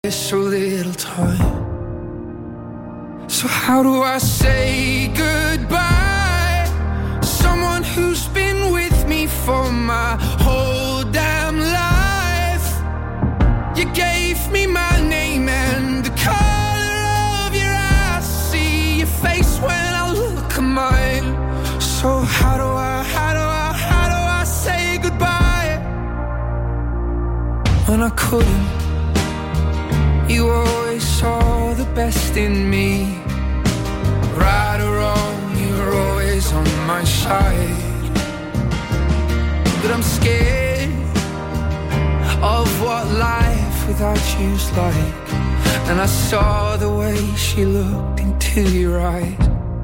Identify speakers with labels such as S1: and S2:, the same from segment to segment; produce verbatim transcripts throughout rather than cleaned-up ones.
S1: so little time. So how do I say goodbye? Someone who's been with me for my whole damn life. You gave me my name and the color of your eyes. See your face when I look at mine. So how do I, how do I, how do I say goodbye? When I couldn't, you always saw the best in me. Right or wrong, you're always on my side. But I'm scared of what life without you's like. And I saw the way she looked into your eyes.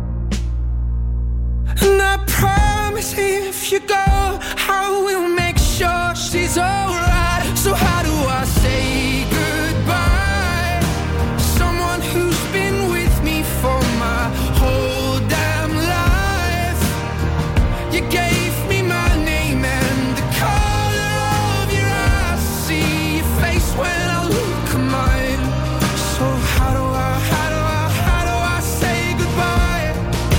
S1: And I promise if you go, I will make sure she's alright. So how do I say goodbye? Someone who's been with me for my whole damn life. You gave me my name and the color of your eyes. See your face when I look at mine. So how do I, how do I, how do I say goodbye?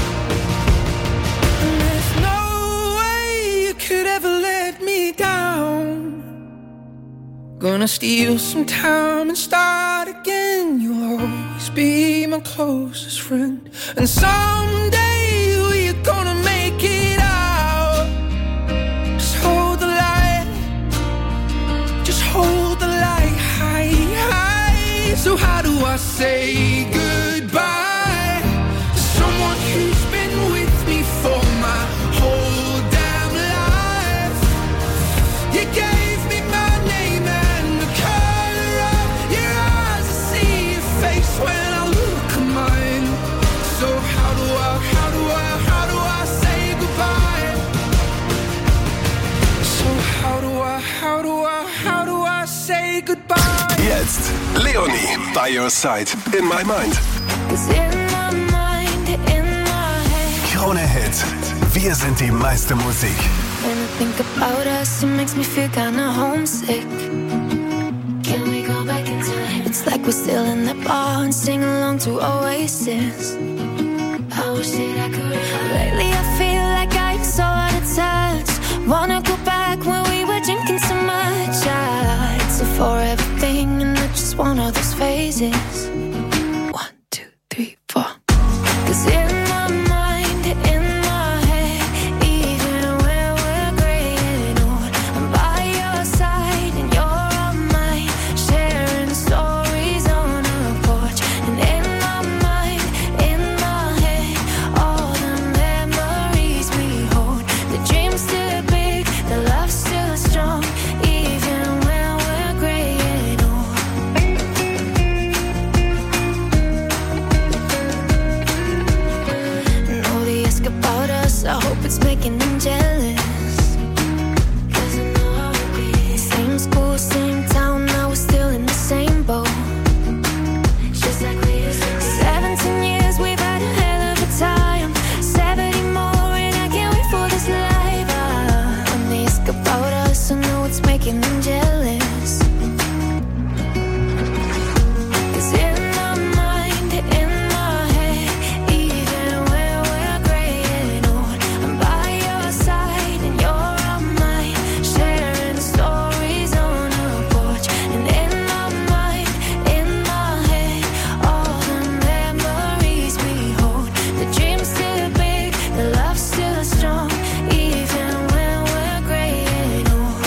S1: And there's no way you could ever let me down. Gonna steal some time and start again. You'll always be my closest friend. And someday we're gonna make it out. Just hold the light. Just hold the light high, high. So how do I say goodbye to someone who's been with me for my whole damn life? You gave me my name and the color of your eyes. I see your face when I look at mine. So how do I, how do I, how do I say goodbye? So how do I, how do I, how do I say goodbye?
S2: Jetzt Leonie by your side in my mind.
S3: In my mind, in my head.
S2: Krone Hit. Wir sind die meiste Musik.
S3: When I think about us, it makes me feel kinda homesick. Can we go back in time? It's like we're still in the bar and sing along to Oasis. I wish that I could. Lately I feel like I'm so out of touch. Wanna go back when we were drinking so much. I, it's a forever thing and I just want all those phases. One, two, three, four. 'Cause in my mind, in my head, even when we're graying old, I'm by your side and you're on mine, sharing stories on a porch. And in my mind, in my head, all the memories we hold. The dream's still big, the love's still strong, even when we're graying old. And all they ask about us, I hope it's making them jealous. 'Cause I know how it is. Same school, same town, now we're still in the same boat. Just like we used to be. Seventeen years, we've had a hell of a time. Seventy more, and I can't wait for this life. Ah, when they ask about us, I know it's making them jealous. 'Cause in my mind, in my head, even when we're graying old, I'm by your side and you're on mine, sharing stories on a porch. And in my mind, in my head, all the memories we hold. The dream's still big, the love's still strong, even when we're graying old.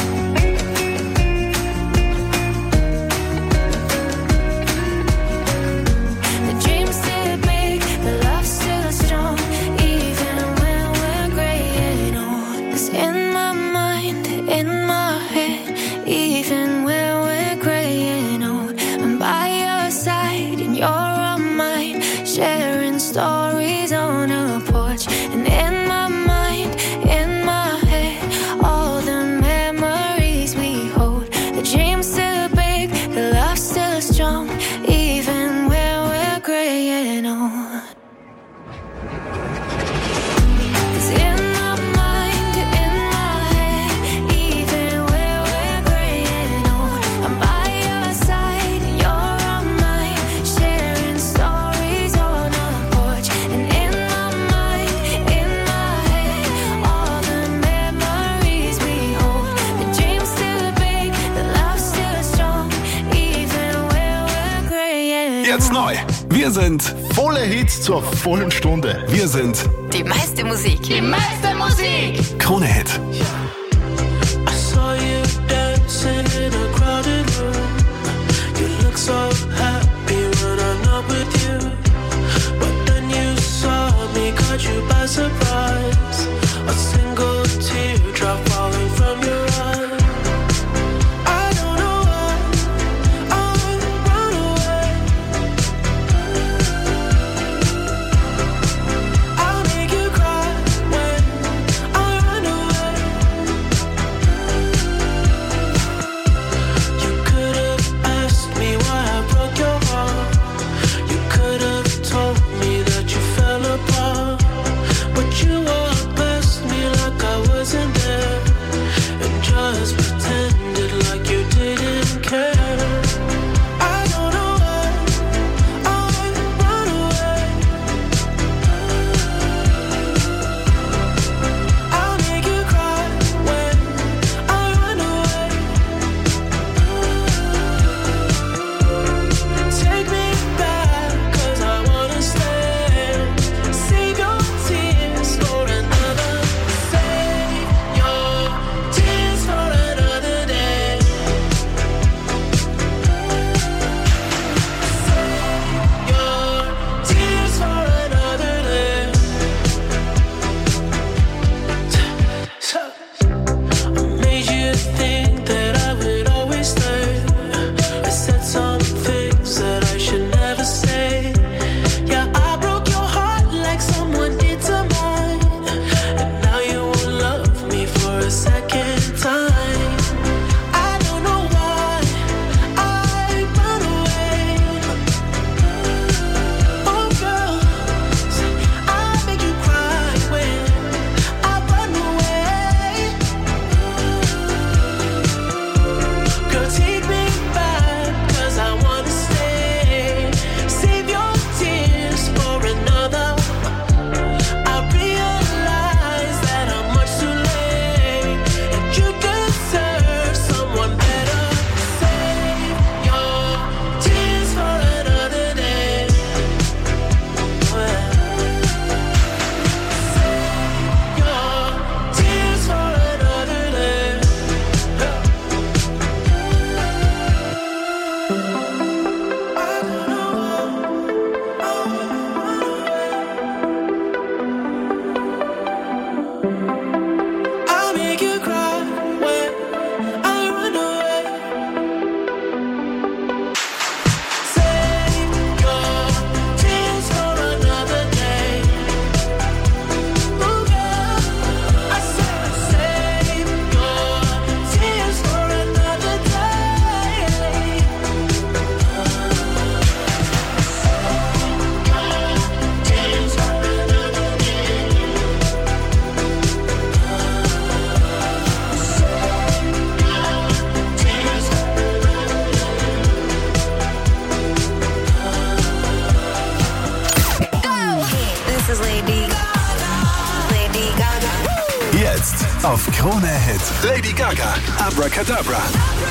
S3: The dream's still big, the love's still strong, even when we're graying old. 'Cause in my mind, in my head, even when we're graying old, I'm by your side and you're on mine, sharing stories on a porch. And in my mind, in my head, all the memories we hold. The dream's still big, the love's still strong, even when we're graying old. 'Cause in my mind, in my head, even when we're graying old, I'm by your side and you're on
S2: Jetzt neu. Wir sind
S4: volle Hits zur vollen Stunde.
S2: Wir sind
S3: Die meiste Musik.
S5: Die meiste Musik.
S2: Krone Hit.
S1: I saw you dancing in a crowded room. You look so happy when I'm not with you. But then you saw me, caught you by surprise. A single teardrop falling from your eye. I don't know why I run away. I'll make you cry when I run away. You could have asked me why I broke your heart. You could have told me that you fell apart. But you walked past me like I wasn't there, and just pretended like you didn't care. I don't know why I run away. I'll make you cry when I run away. Take me back, 'cause I wanna stay. Save your tears for another. Save your tears for another day. Save your tears for another day. So, I made you think that I would always stay. I said some things that I should never say. Yeah, I broke your heart like someone did to mine. And now you won't love me for a second time. I don't know why I run away. Oh girl, I make you cry when I run away. Girl, take me back, 'cause I wanna stay. Save your tears for another. I realize that I'm much too late, and you deserve someone better. Save your tears for another day. Save your tears for another day. I don't know why I run away. I'll make you cry when I run away. Save your tears for another day. Oh girl, I said save your tears for another day. Tears for another
S3: This is Lady Lady Gaga.
S2: Jetzt auf Krone Hit. Lady Gaga, Abracadabra.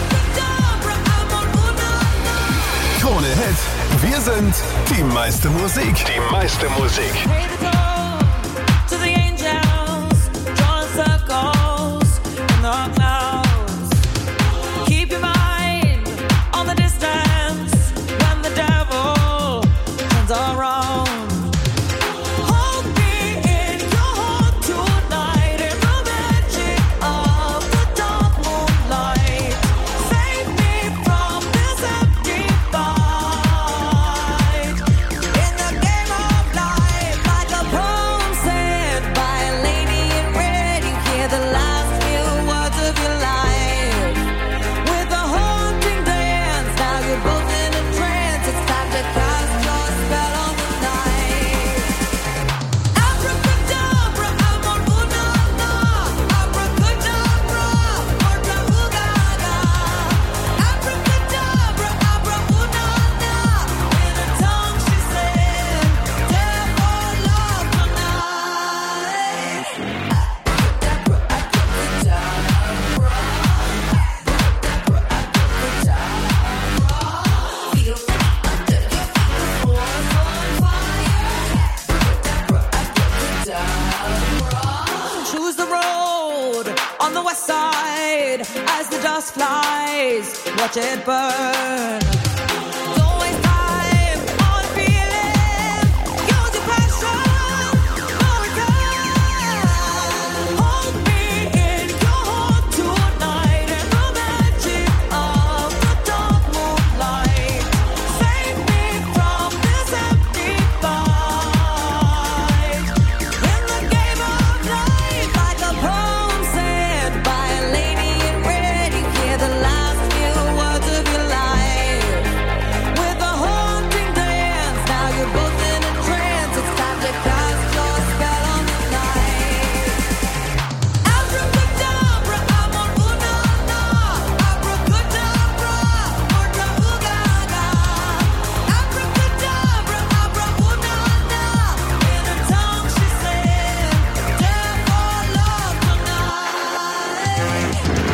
S2: Krone Hit. Wir sind die meiste Musik. Die meiste Musik.
S6: To the angels, drawing circles in the clouds. Keep your mind on the distance when the devil turns around. Hold me in your heart tonight in the magic of the dark moonlight. Save me from this empty fight in the game of life, like a just flies, watch it burn. Don't waste time on feeling, use your passion for a time. Hold me in your heart tonight in the magic of the dark moonlight. Save me from this empty fight. In the game of life, like a poem said by a lady in red, you hear the last few words of your life. With a haunting dance, now you're both in a trance. It's time to cast your spell on the night. Abracadabra, amor una na. Abracadabra, morta ugaga. Abracadabra, abra una na. In her tongue she said, "Dare for love tonight."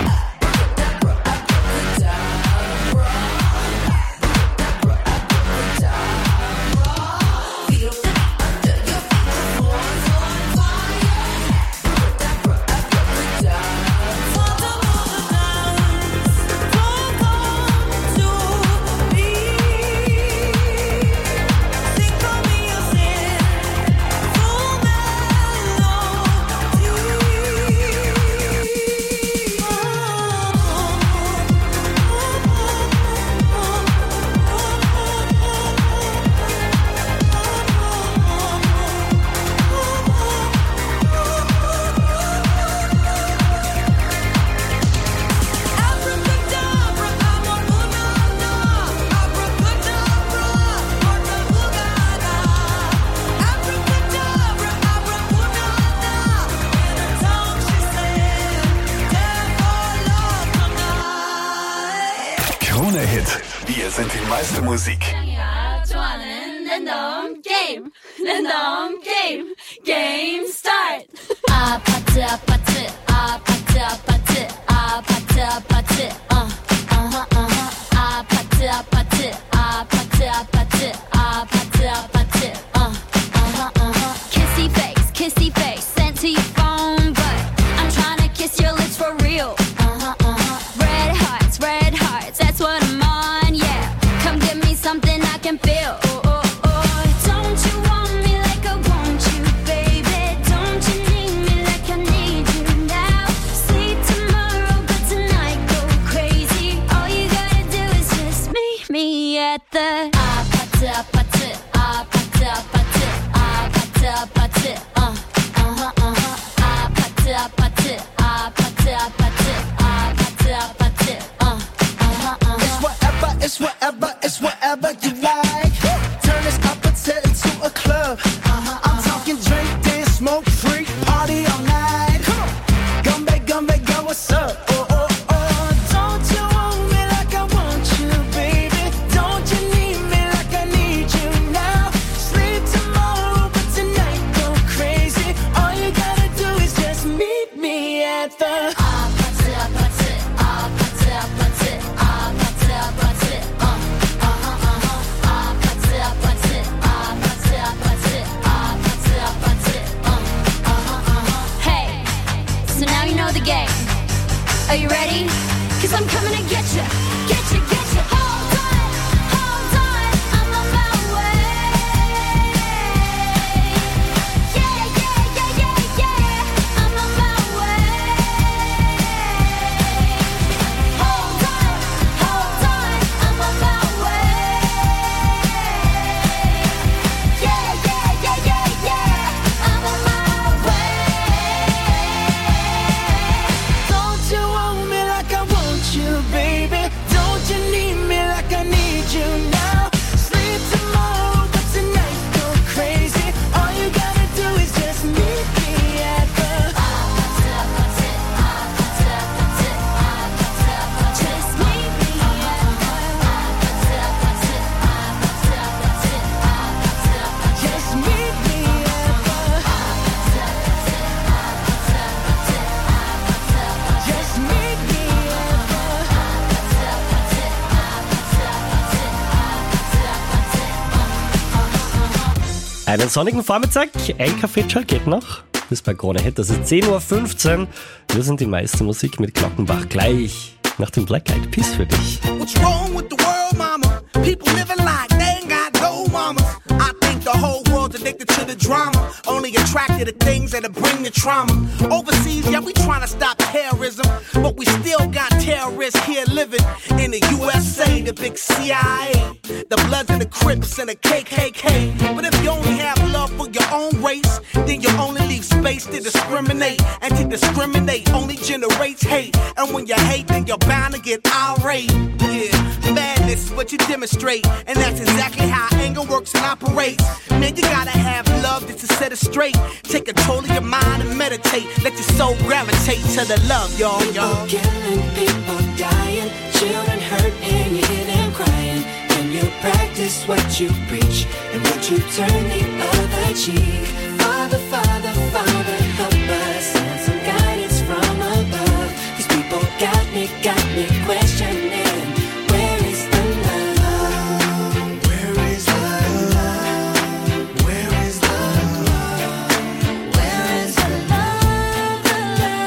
S6: Abracadabra, amor una na. Abracadabra, morta ugaga. Abracadabra, abra una na. In her tongue she said, "Dare for love tonight."
S2: Krone Hit. Wir sind die meiste Musik.
S7: 야, 좋아하는 랜덤 게임, 랜덤 게임, 게임 스타트. 아파트, 아파트, 아파트, 아파트, 아파트, 아파트, 어, 어허, 어허. 아파트, 아파트, 아파트, 아파트, 아파트, 아파트, 어, 어허, 어허. Kissy face, kissy face, sent to your phone, but I'm trying to kiss your lips for real. Uh-huh, uh-huh. Red hearts, red hearts, that's what I'm on, yeah. Come give me something I can feel. Oh, oh, oh. Don't you want me like I want you, baby? Don't you need me like I need you now? Sleep tomorrow, but tonight go crazy. All you gotta do is just meet me at the 아파트, 아파트, 아파트, 아파트, 아파트, 아파트, 어, 어허, 어허. 아파트, 아파트, 아파트, 아파트, 아파트, 아파트, 어, 어허, 어허.
S1: It's whatever, it's whatever, it's whatever you like. Turn this opposite into a club. I'm talking drink, dance, smoke, freak, party all night. Come on, gumbe, gumbe, girl, what's up? Oh, oh, oh. Don't you want me like I want you, baby? Don't you need me like I need you now? Sleep tomorrow, but tonight go crazy. All you gotta do is just meet me at the
S7: 아파트, 아파트, 아파트, 아파트, 아파트, 아파트, 어, 어허, 어허. 아파트, 아파트, 아파트, 아파트, 아파트, 아파트, 어, 어허, 어허. Hey, so now you know the game. Are you ready? 'Cause I'm coming to get you, get you, get you. Hold on, hold on, I'm on my way. Yeah, yeah, yeah, yeah, yeah, I'm on my way. Hold on, hold on, I'm on my way. Yeah, yeah, yeah, yeah, yeah, I'm on my way.
S1: Don't you want me like I want you, baby? Don't you need me like I need you now? Sleep tomorrow, but tonight go crazy. All you gotta do is just meet me at the
S7: 아파트, 아파트, 아파트, 아파트, 아파트, 아파트. Just meet me at the 아파트, 아파트, 아파트, 아파트, 아파트, 아파트.
S1: just meet me at the
S7: 아파트, 아파트, 아파트, 아파트, 아파트, 아파트.
S1: just meet me at the
S7: 아파트, 아파트, 아파트, 아파트, 아파트, 아파트.
S8: Einen sonnigen Vormittag, ein Kaffeecheck geht noch. Das ist bei Krone Hit, das ist zehn Uhr fünfzehn. Wir sind die meiste Musik mit Glockenbach gleich nach dem Black Eyed Peas für dich.
S9: What's wrong with the world, mama? People living like they ain't got no mamas. I think the whole world's addicted to the drama, only attracted to things that'll bring the trauma. Overseas, yeah, we trying to stop terrorism, but we still got terrorists here living in the U S A, the big C I A, the Bloods and the Crips and the K K K. But if you only have love for your own race, then you only leave space to discriminate, and to discriminate only generates hate. And when you hate, then you're bound to get irate. Yeah, madness is what you demonstrate, and that's exactly how anger works and operates. Man, you gotta have love just to set it straight. Take control of your mind and meditate. Let your soul gravitate to the love, y'all, y'all.
S10: People killing, people dying, children hurt and you hear them crying. When you practice what you preach, and would you turn the other cheek? Father, Father, Father, help us, send some guidance from above. These people got me, got me questioning. Where is the love? Where is the love? Where is the love? Where is the love? The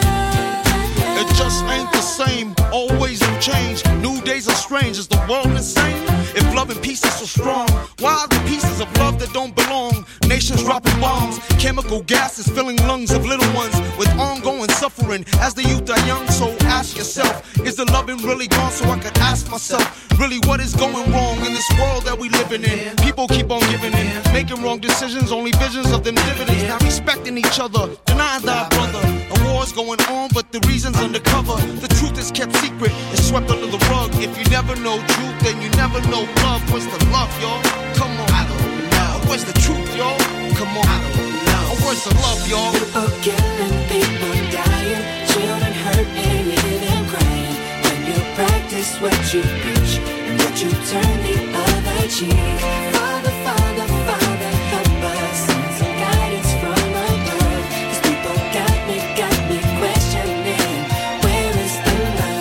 S10: love?
S11: It just ain't the same, always in change. New days are strange, is the world insane? If love and peace is so strong, why are the pieces of love that don't belong? Nations dropping bombs, chemical gases filling lungs of little ones with ongoing suffering as the youth are young. So ask yourself, is the loving really gone? So I could ask myself, really what is going wrong in this world that we living in? People keep on giving in, making wrong decisions, only visions of them dividends. Not respecting each other, denying thy brother. A war's going on, but the reason's undercover. The truth is kept secret, it's swept under the rug. If you never know truth, then you never know love. Where's the love, y'all? Come on. I don't know. Where's the truth, y'all? Come on. I don't know. Where's the love, y'all?
S10: People killing, people dying, children hurt and you hear them crying. When you practice what you preach, and would you turn the other cheek? Father, Father, Father, help us, send some guidance from above. These people got me, got me questioning. Where is the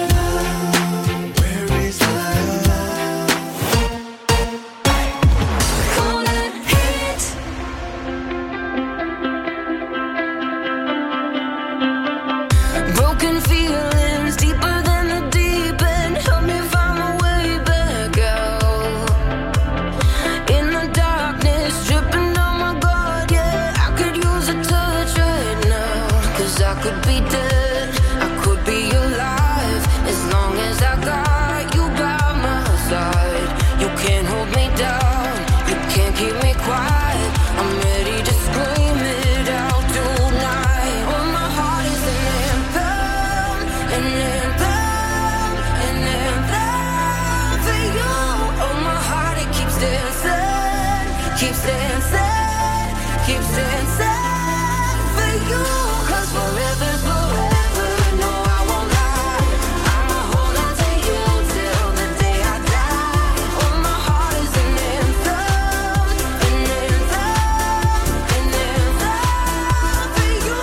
S10: love? Where is the love? Gonna hit. Broken feelings deeper than the deep end. Help me find my way back out. In the darkness, dripping on my guard, yeah. I could use a touch right now. Cause I could be dead, I could be alive. As long as I got you by my side. You can't hold me down, you can't keep me quiet. I'm ready to scream it out tonight. Oh, my heart is an anthem, an anthem, an anthem for you. Oh, my heart, it keeps dancing, keeps dancing, keeps dancing for you. Cause forever's forever, no, I won't lie. I'ma hold on to you till the day I die. Oh, my heart is an anthem, an anthem, an anthem for you.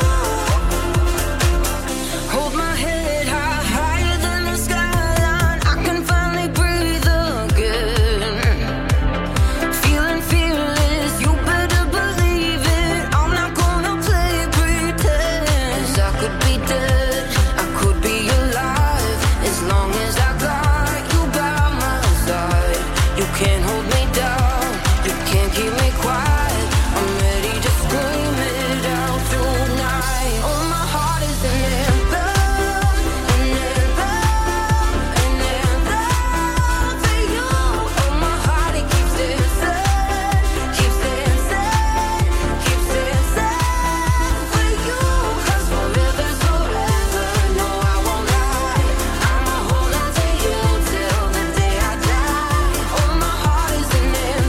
S10: Hold my head high, higher than the skyline. I can finally breathe again. Feeling fearless, you better believe it. I'm not gonna play pretend. 'Cause I could be dead, I could be alive. As long as I got you by my side. You can't hold me down, you can't keep me quiet. I'm ready to scream it out tonight. Oh, my heart is an anthem, an anthem, an anthem for you. Oh, my heart, it keeps dancing, keeps dancing, keeps dancing for you. 'Cause forever's forever, no, I won't lie. I'ma hold on to you till the day I die. Oh, my heart is an anthem,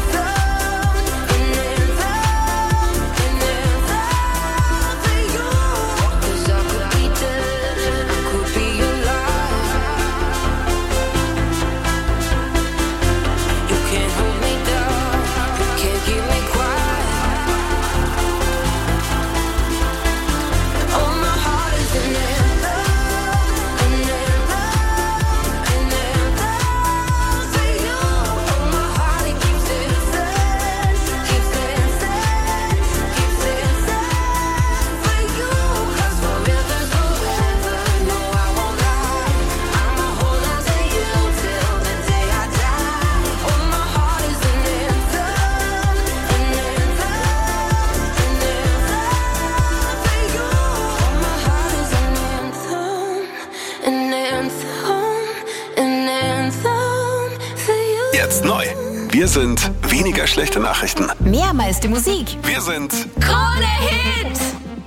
S2: Wir sind weniger schlechte Nachrichten.
S12: Mehr meiste Musik.
S2: Wir sind
S12: Krone Hit.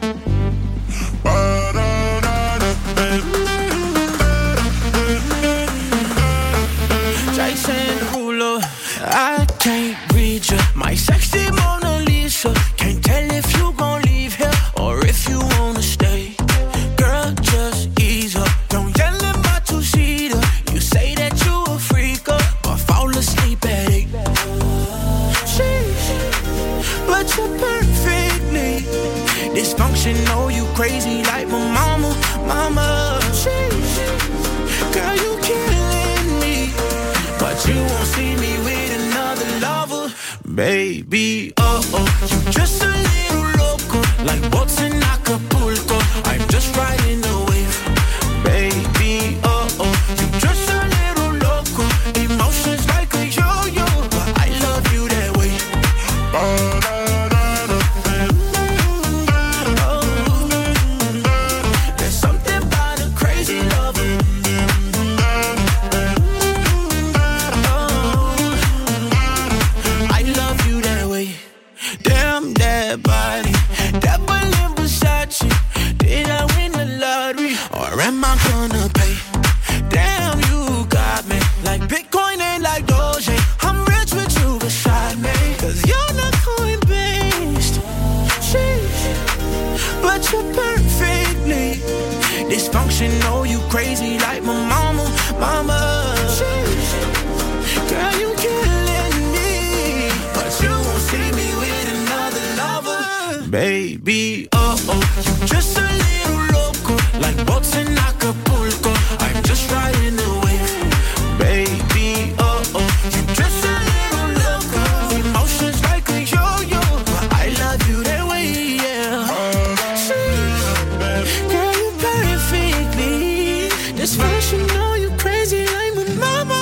S1: Jason Derulo, I can't read you. My sexy Mona Lisa. Can't tell if you gon' leave here or if you wanna stay. Girl, just ease up. Don't yell at my two-seater. You say that you a freak up, but fall asleep at eight. Sheesh, but you're perfectly dysfunctional. You crazy like my mama, mama. Sheesh, girl, you killing me, but you won't see me with another lover, baby. Oh oh, you just a little loco, like boats in Acapulco. I'm just riding the wave, baby. Oh oh, you just a little loco, emotions like a yo-yo, but I love you that way. Oh, there's something about a crazy lover. Damn that body, that balloon Versace. Did I win the lottery or am I gonna pay? Damn, you got me like Bitcoin and like Doge. I'm rich with you beside me, cause you're not coin-based. Sheesh, but you're perfectly dysfunctional. You crazy like my mama, mama. Sheesh, girl, you killing me, but you won't see me with another lover, baby. Oh oh, you just a little loco, like boats in Acapulco. I'm just riding the wave, baby. Oh oh, you just a little loco, emotions like a yo-yo, but I love you that way, yeah. Girl, you perfectly dysfunctional. You crazy like my mama.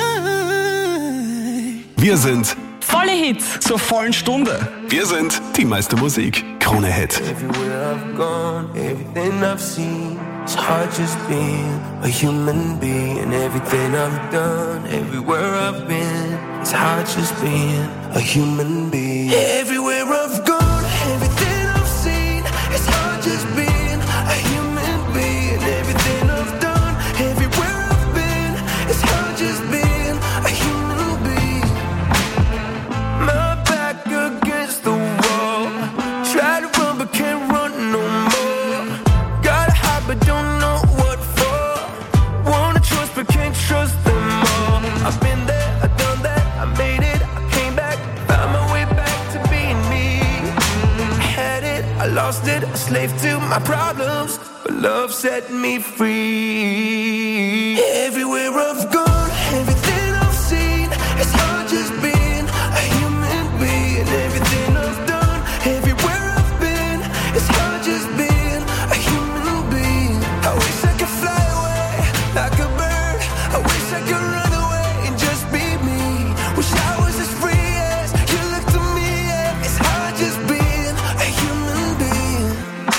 S2: Wir sind
S8: volle Hits zur vollen Stunde.
S2: Wir sind die meiste Musik. Krone Hit.
S13: Everywhere I've gone, everything I've seen, it's hard just being a human being. Everything I've done, everywhere I've been, it's hard just being a human being. Everywhere I've gone, everything I've seen, it's hard just being a human being. Everything I've done, everywhere I've been, it's hard just being a human being. My back against the wall, try to run but can't run no more. Gotta hide but don't know what for. Wanna trust but can't trust them all. I've been there, I've done that, I made it, I came back, found my way back to being me. I had it, I lost it, a slave to my problems, but love set me free. Everywhere I've gone, everything I've seen, it's hard just being a human being. Everything I've done, everywhere I've been, it's hard just being a human being. I wish I could fly away like a bird. I wish I could run away and just be me. Wish I was as free as you look to me. Yeah. It's hard just being a human being.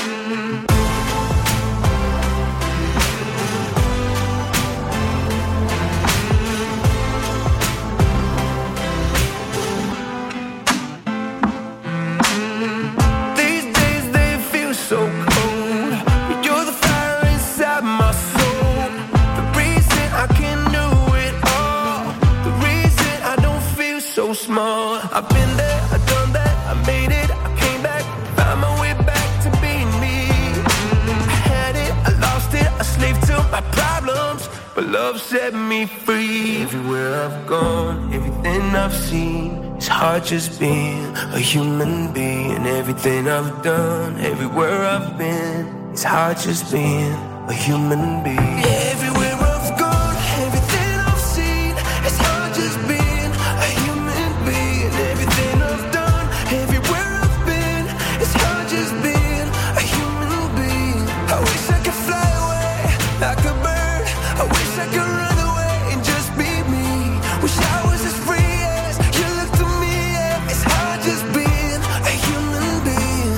S13: These days they feel so cold, but you're the fire inside my soul. The reason I can do it all, the reason I don't feel so small. I've been there, I've done that, I made it, I came back, found my way back to being me. I had it, I lost it, a slave to my problems, but love set me free. Everywhere I've gone, everything I've seen, it's hard just being a human being. Everything I've done, everywhere I've been, it's hard just being a human being. Everywhere I've gone, everything I've seen, it's hard just being a human being. Everything I've done, everywhere I've been, it's hard just being a human being. I wish I could fly away like a bird. I wish I could run away and just be me. Wish I was as free as you look to me. Yeah. It's hard just being a human being.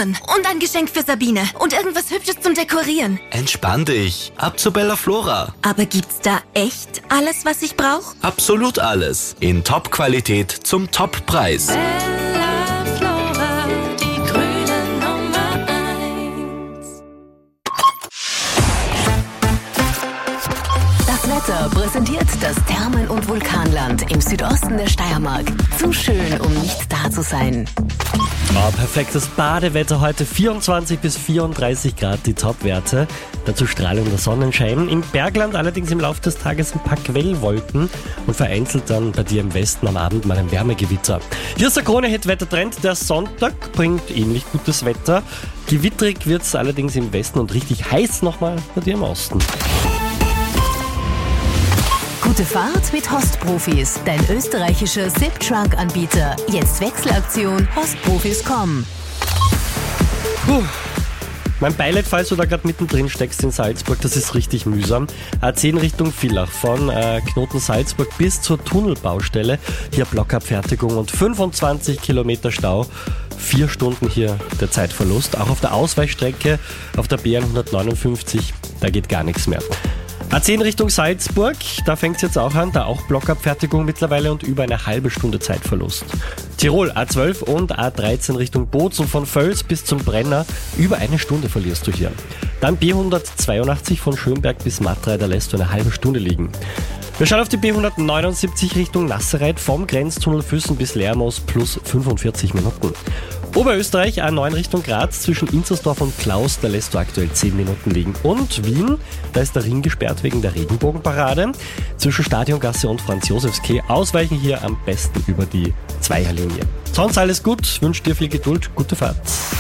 S12: Blumen und ein Geschenk für Sabine und irgendwas Hübsches zum Dekorieren.
S14: Entspann dich. Ab zu Bella Flora.
S12: Aber gibt's da echt alles, was ich brauche?
S14: Absolut alles. In Top-Qualität zum Top-Preis.
S12: Bella Flora, die grüne Nummer eins.
S15: Das Wetter präsentiert das Thermen- und Vulkanland im Südosten der Steiermark. Zu schön, um nicht da zu sein.
S16: Oh, perfektes Badewetter heute, vierundzwanzig bis vierunddreißig Grad die Topwerte. Dazu strahlender Sonnenschein. Im Bergland allerdings im Laufe des Tages ein paar Quellwolken und vereinzelt dann bei dir im Westen am Abend mal ein Wärmegewitter. Hier ist der Krone-Hit-Wettertrend. Der Sonntag bringt ähnlich gutes Wetter. Gewittrig wird es allerdings im Westen und richtig heiß nochmal bei dir im Osten.
S15: Gute Fahrt mit Host-Profis, dein österreichischer Zip-Trunk-Anbieter. Jetzt Wechselaktion hostprofis punkt com.
S16: Puh. Mein Beileid, falls du da gerade mittendrin steckst in Salzburg, das ist richtig mühsam. A zehn Richtung Villach, von äh, Knoten Salzburg bis zur Tunnelbaustelle. Hier Blockabfertigung und fünfundzwanzig Kilometer Stau. Vier Stunden hier der Zeitverlust. Auch auf der Ausweichstrecke auf der B hundertneunundfünfzig, da geht gar nichts mehr. A zehn Richtung Salzburg, da fängt es jetzt auch an, da auch Blockabfertigung mittlerweile und über eine halbe Stunde Zeitverlust. Tirol, A zwölf und A dreizehn Richtung Bozen, von Völs bis zum Brenner, über eine Stunde verlierst du hier. Dann B hundertzweiundachtzig von Schönberg bis Matrei, da lässt du eine halbe Stunde liegen. Wir schauen auf die B hundertneunundsiebzig Richtung Nassereit, vom Grenztunnel Füssen bis Lermoos plus fünfundvierzig Minuten. Oberösterreich, A neun Richtung Graz, zwischen Inzersdorf und Klaus, da lässt du aktuell zehn Minuten liegen. Und Wien, da ist der Ring gesperrt wegen der Regenbogenparade. Zwischen Stadiongasse und Franz-Josefs-Quai ausweichen hier am besten über die Zweierlinie. Sonst alles gut, wünsche dir viel Geduld, gute Fahrt.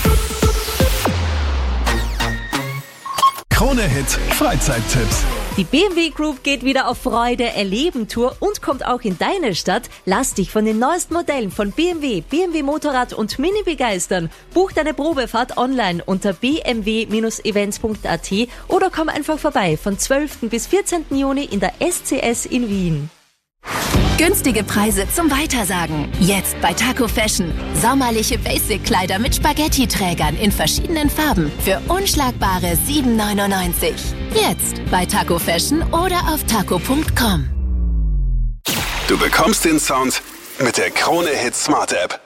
S2: Krone-Hit Freizeittipps.
S17: Die B M W Group geht wieder auf Freude erleben Tour und kommt auch in deine Stadt. Lass dich von den neuesten Modellen von B M W, B M W Motorrad und Mini begeistern. Buch deine Probefahrt online unter b m w Bindestrich events punkt a t oder komm einfach vorbei von zwölften bis vierzehnten Juni in der S C S in Wien.
S12: Günstige Preise zum Weitersagen. Jetzt bei Taco Fashion. Sommerliche Basic-Kleider mit Spaghetti-Trägern in verschiedenen Farben für unschlagbare sieben neunundneunzig. Jetzt bei Taco Fashion oder auf taco punkt com.
S2: Du bekommst den Sound mit der Krone-Hit Smart App.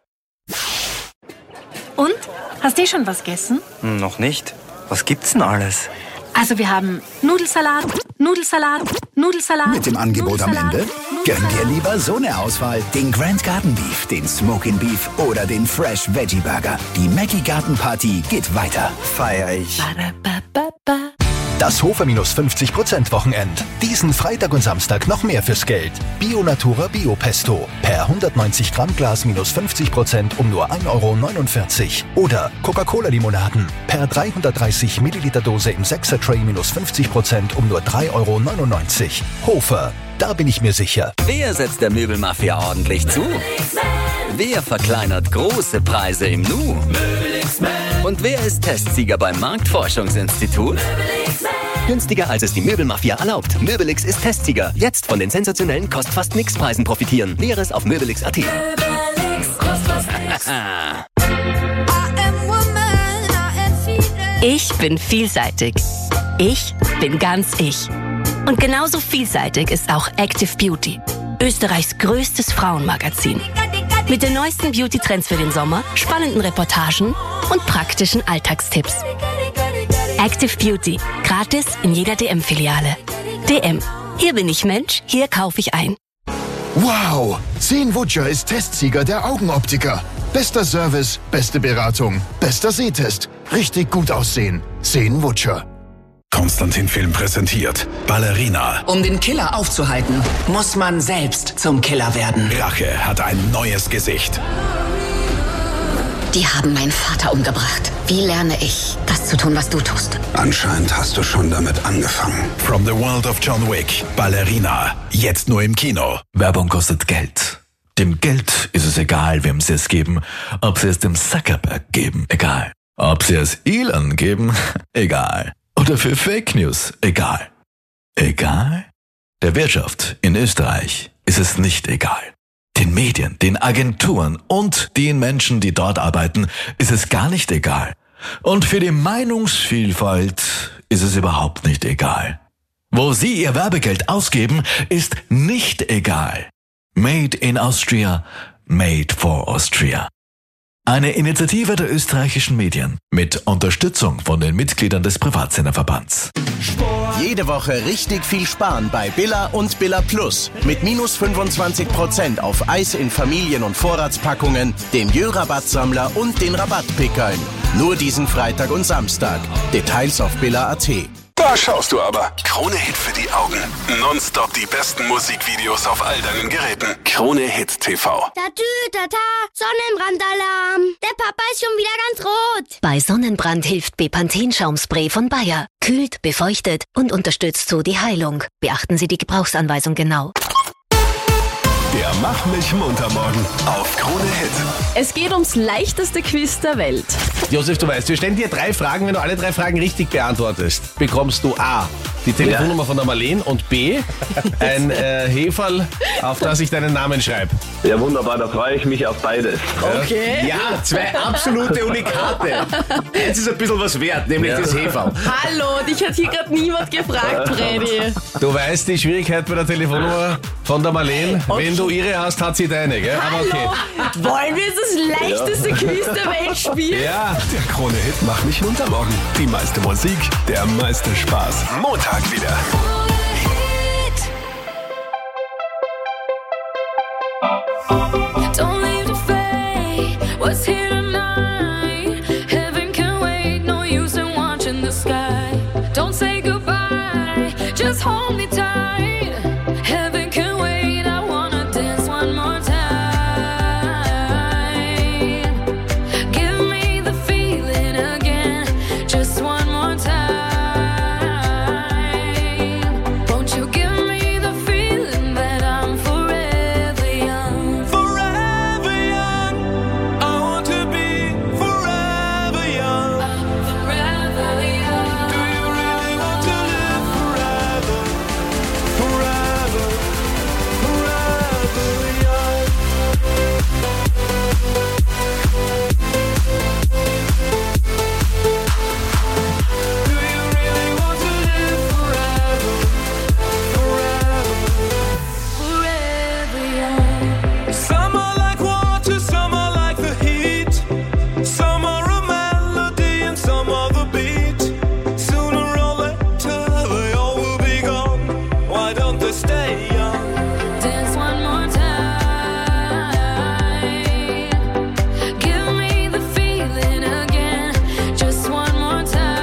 S18: Und? Hast du schon was gegessen?
S19: Noch nicht. Was gibt's denn alles?
S18: Also wir haben Nudelsalat, Nudelsalat, Nudelsalat.
S20: Mit dem Angebot am Ende? Gönn dir lieber so eine Auswahl. Den Grand Garden Beef, den Smokin' Beef oder den Fresh Veggie Burger. Die Mackie Garden Party geht weiter.
S19: Feier ich.
S4: Das Hofer minus fünfzig Prozent Wochenend. Diesen Freitag und Samstag noch mehr fürs Geld. Bio Natura Bio Pesto. Per hundertneunzig Gramm Glas minus fünfzig Prozent um nur ein Euro neunundvierzig. Oder Coca-Cola Limonaden. Per dreihundertdreißig Milliliter Dose im sechser Tray minus fünfzig Prozent um nur drei Euro neunundneunzig. Hofer. Da bin ich mir sicher.
S21: Wer setzt der Möbelmafia ordentlich zu? Wer verkleinert große Preise im Nu? Und wer ist Testsieger beim Marktforschungsinstitut? Günstiger als es die Möbelmafia erlaubt. Möbelix ist Testsieger. Jetzt von den sensationellen Kost-Fast-Nix-Preisen profitieren. Näheres auf möbelix punkt a t.
S12: Ich bin vielseitig. Ich bin ganz ich. Und genauso vielseitig ist auch Active Beauty. Österreichs größtes Frauenmagazin. Mit den neuesten Beauty-Trends für den Sommer, spannenden Reportagen und praktischen Alltagstipps. Active Beauty. Gratis in jeder D M-Filiale. D M. Hier bin ich Mensch, hier kaufe ich ein.
S4: Wow! Seen Wutscher ist Testsieger der Augenoptiker. Bester Service, beste Beratung, bester Sehtest. Richtig gut aussehen. Seen Wutscher.
S2: Konstantin Film präsentiert Ballerina.
S22: Um den Killer aufzuhalten, muss man selbst zum Killer werden.
S2: Rache hat ein neues Gesicht.
S22: Die haben meinen Vater umgebracht. Wie lerne ich, das zu tun, was du tust?
S2: Anscheinend hast du schon damit angefangen. From the World of John Wick. Ballerina. Jetzt nur im Kino.
S23: Werbung kostet Geld. Dem Geld ist es egal, wem sie es geben. Ob sie es dem Zuckerberg geben, egal. Ob sie es Elon geben, egal. Oder für Fake News, egal. Egal? Der Wirtschaft in Österreich ist es nicht egal. Die Den Medien, den Agenturen und den Menschen, die dort arbeiten, ist es gar nicht egal. Und für die Meinungsvielfalt ist es überhaupt nicht egal. Wo sie ihr Werbegeld ausgeben, ist nicht egal. Made in Austria, made for Austria. Eine Initiative der österreichischen Medien mit Unterstützung von den Mitgliedern des Privatsenderverbands.
S3: Jede Woche richtig viel sparen bei Billa und Billa Plus. Mit minus fünfundzwanzig Prozent auf Eis in Familien- und Vorratspackungen, dem Jö-Rabattsammler und den Rabattpickeln. Nur diesen Freitag und Samstag. Details auf billa punkt at.
S2: Da schaust du aber. Krone Hit für die Augen. Nonstop die besten Musikvideos auf all deinen Geräten. Krone Hit T V.
S7: Tatü, tata, Sonnenbrandalarm. Der Papa ist schon wieder ganz rot.
S12: Bei Sonnenbrand hilft Bepanthen-Schaumspray von Bayer. Kühlt, befeuchtet und unterstützt so die Heilung. Beachten Sie die Gebrauchsanweisung genau.
S2: Der Mach mich munter morgen auf Krone Hit.
S5: Es geht ums leichteste Quiz der Welt.
S6: Josef, du weißt, wir stellen dir drei Fragen. Wenn du alle drei Fragen richtig beantwortest, bekommst du A, die Telefonnummer ja. von der Marleen und B, ein äh, Heferl, auf das ich deinen Namen schreibe.
S24: Ja, wunderbar, da freue ich mich auf beides.
S5: Okay.
S6: Ja, zwei absolute Unikate. Jetzt ist ein bisschen was wert, nämlich ja. das Heferl.
S5: Hallo, dich hat hier gerade niemand gefragt, Freddy.
S6: Du weißt die Schwierigkeit bei der Telefonnummer von der Marleen.
S5: Okay.
S6: Wenn du ihre hast, hat sie deine, gell? Aber okay.
S5: Wollen wir jetzt das leichteste ja. Quiz der Welt spielen?
S6: Ja.
S2: Der Krone Hit Mach mich munter morgen. Die meiste Musik, der meiste Spaß. Montag wieder.
S10: Don't leave the fate, what's here tonight? Heaven can wait, no use in watching the sky. Don't say goodbye, just hold me tight. Heaven can wait, I wanna dance one more time. Give me the feeling again, just one more time. Won't you give me the feeling that I'm forever young?
S13: Forever young. I want to be forever young.
S10: Forever young.
S13: Do you really want to live forever? Forever, forever young. Do you really want to live forever? Forever,
S10: Forever young.
S13: some are like water, some are like the heat. Some are a melody and some are the beat. Sooner or later they all will be gone. Why don't they stay young?
S10: Dance one more time. Give me the feeling again, just one more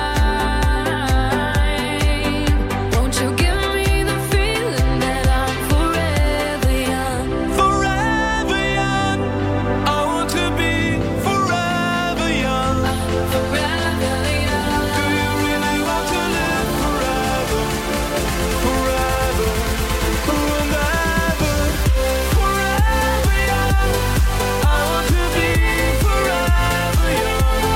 S10: time. Won't you give me the feeling that I'm forever young?
S13: Forever young. I want to be forever young.
S10: Forever young.
S13: Do you really want to live forever? Forever, and ever. Forever young. I want to be forever young.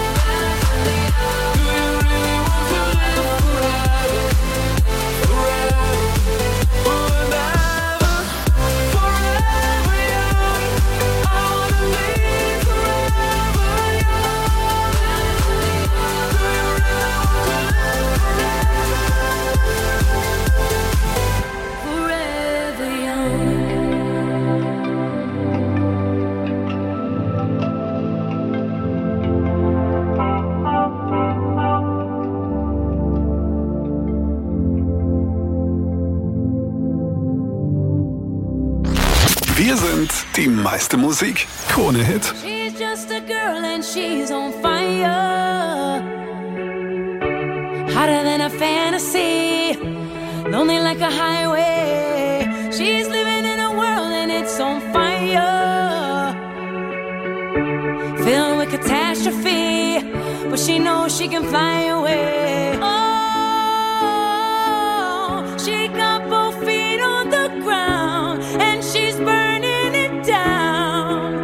S13: Do you really want to live forever? Forever, and ever. Forever young. I want to be forever young. Do you really want to live
S10: Forever young.
S2: Wir sind die meiste Musik. Krone Hit.
S10: She's just a girl and she's on fire. Hotter than a fantasy. Lonely like a highway. She's living in a world and it's on fire. Filled with catastrophe. But she knows she can fly away. Oh, she got both feet on the ground. And she's burning it down.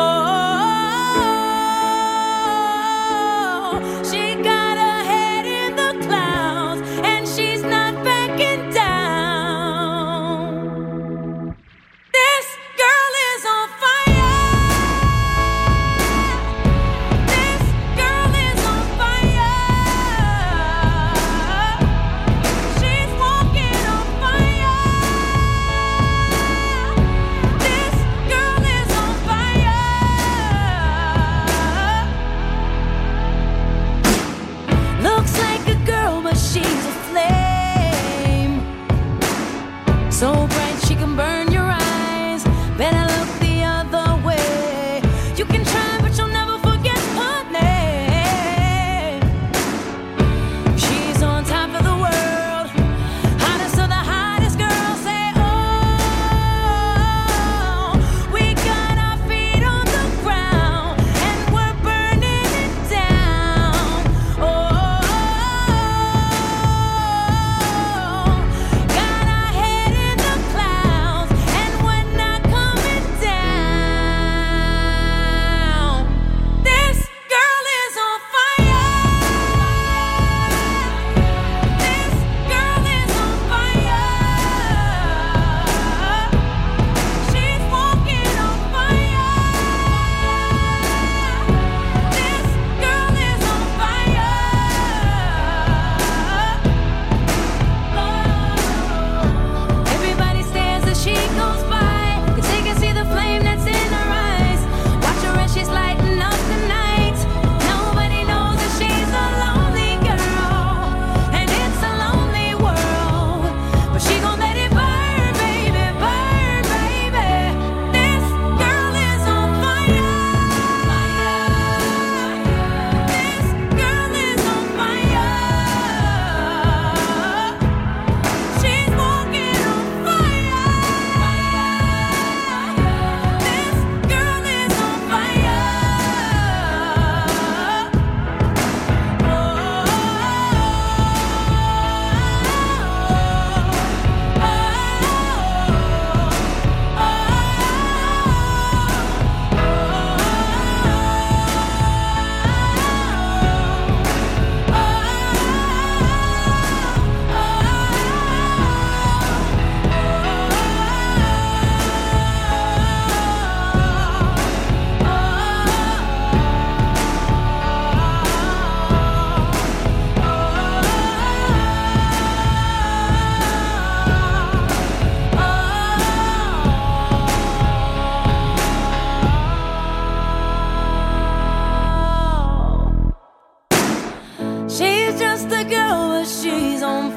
S10: Oh, she got her head in the clouds, and she's not backing down. This girl is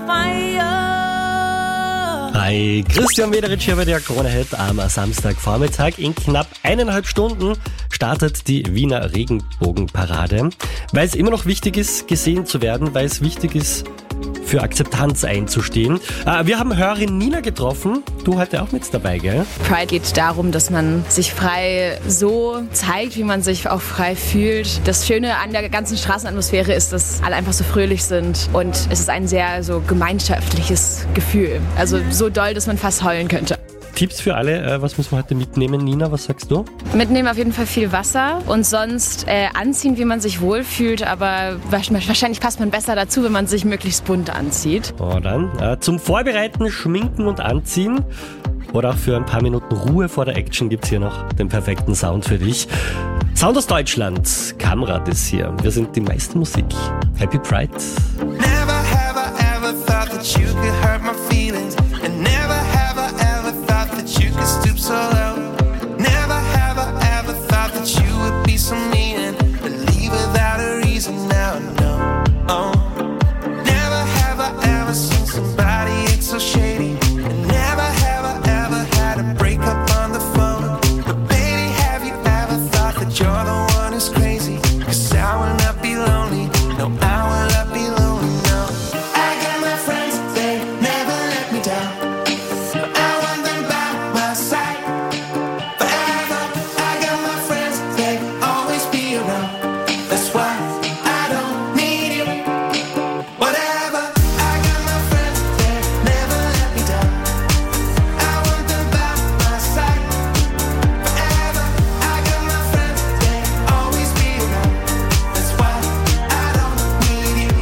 S16: Hi, Christian Mederitsch hier bei der Krone-Hit am Samstagvormittag. In knapp eineinhalb Stunden startet die Wiener Regenbogenparade. Weil es immer noch wichtig ist, gesehen zu werden, weil es wichtig ist, für Akzeptanz einzustehen. Wir haben Hörerin Nina getroffen. Du heute auch mit dabei, gell?
S1: Pride geht darum, dass man sich frei so zeigt, wie man sich auch frei fühlt. Das Schöne an der ganzen Straßenatmosphäre ist, dass alle einfach so fröhlich sind und es ist ein sehr so gemeinschaftliches Gefühl. Also so doll, dass man fast heulen könnte.
S16: Tipps für alle, was muss man heute mitnehmen? Nina, was sagst du?
S1: Mitnehmen auf jeden Fall viel Wasser und sonst äh, anziehen, wie man sich wohlfühlt, aber wahrscheinlich passt man besser dazu, wenn man sich möglichst bunt anzieht.
S16: Oh, dann äh, zum Vorbereiten, Schminken und Anziehen oder auch für ein paar Minuten Ruhe vor der Action gibt's hier noch den perfekten Sound für dich. Sound aus Deutschland, Kamrat ist hier. Wir sind die meiste Musik. Happy Pride.
S13: Never have I ever thought that you could hurt my feelings, and never have I ever thought that you could stoop so low. Never have I ever thought that you would be so mean and leave without a reason. Now I know. Oh. Never have I ever seen somebody act so shady, and never have I ever had a breakup on the phone. But baby, have you ever thought that you're the one who's crazy? 'Cause I will not be lonely. No, I will not be lonely. No, I got my friends, they never let me down. I want them by my side forever. I got my friends, they always be around. That's why I don't need you. Whatever. I got my friends, they never let me down. I want them by my side forever. I got my friends, they always be around. That's why I don't need you.